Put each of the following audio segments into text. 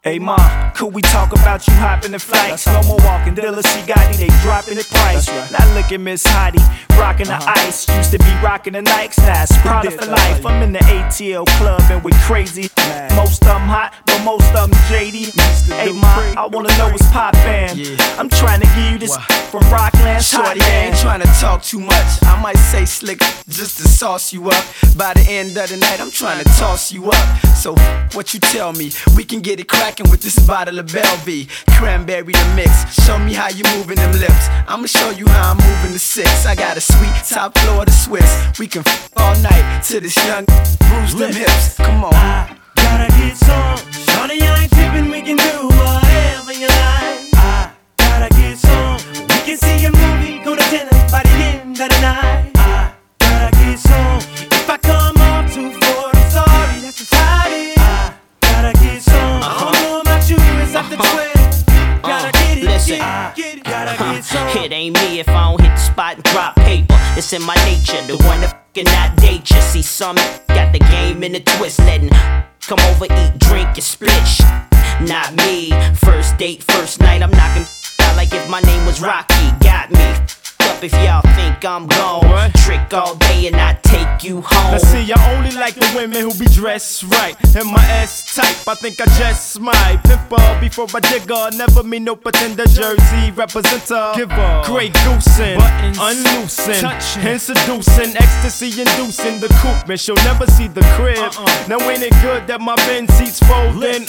Hey ma, could we talk about you hopping the flights? No more walking, Dilla C. Gotti, they dropping the price. Now look at Miss Hottie, rocking the ice. Used to be rocking the Nikes, now it's Prada for life. I'm in the ATL club and we crazy. Most of them hot, but most of them JD. Hey ma, I wanna know what's poppin'. I'm trying to give you this from Rockland. Shorty, I ain't trying to talk too much. I might say slick just to sauce you up. By the end of the night, I'm trying to toss you up. So what you tell me, we can get it crackin' with this bottle of Bellevue. Cranberry the mix, show me how you moving them lips. I'ma show you how I'm moving the six. I got a sweet top floor to Swiss. We can all night to this young bruise them hips. Come on. I gotta get some. Shorty, I ain't trippin', we can do whatever you like. I gotta get some. We can see a movie, go to dinner by the end of the night. I gotta get some. If I come off too far, I'm sorry, that's just how it is. I gotta get some. I don't know about you, it's after 12. Gotta get it, listen. get it, gotta get some. It ain't me if I don't hit the spot and drop paper. It's in my nature, the one that f***ing not date you. See some got the game in a twist, letting come over, eat, drink, and split sh. Not me. First date, first night, I'm knocking out like if my name was Rocky. Got me up if y'all think I'm gone. Trick all day and I take you home. Now see, I only like the women who be dressed right. And my ass type, I think I just might pimp her before I dig her. Never mean no pretender, Jersey representer. Give her Grey Goosin', unloosin', and seducing, ecstasy inducing the coupe. Man, she'll never see the crib. Now ain't it good that my Benz seats folding?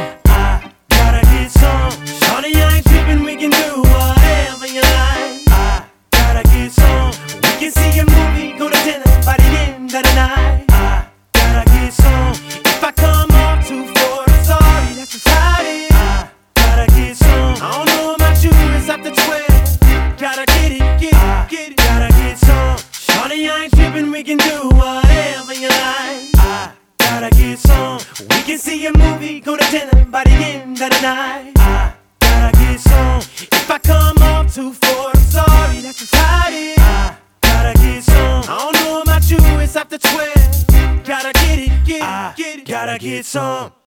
I gotta get some. Shorty, I ain't trippin', we can do whatever you like. I gotta get some. We can see a movie, go to dinner by the end of the night. I gotta get some. If I come off too far, I'm sorry, that's just how it is. I gotta get some. I don't know about you, it's after 12. Gotta get it, get it, gotta get some. Shorty, I ain't trippin', we can do whatever you like. I gotta get some. We can see a movie, go to dinner by the end of the night. I gotta get some. If I come off too far, I'm sorry, that's just how it is. I gotta get some. I don't know about you, it's after 12. Gotta get it, get it, gotta get some.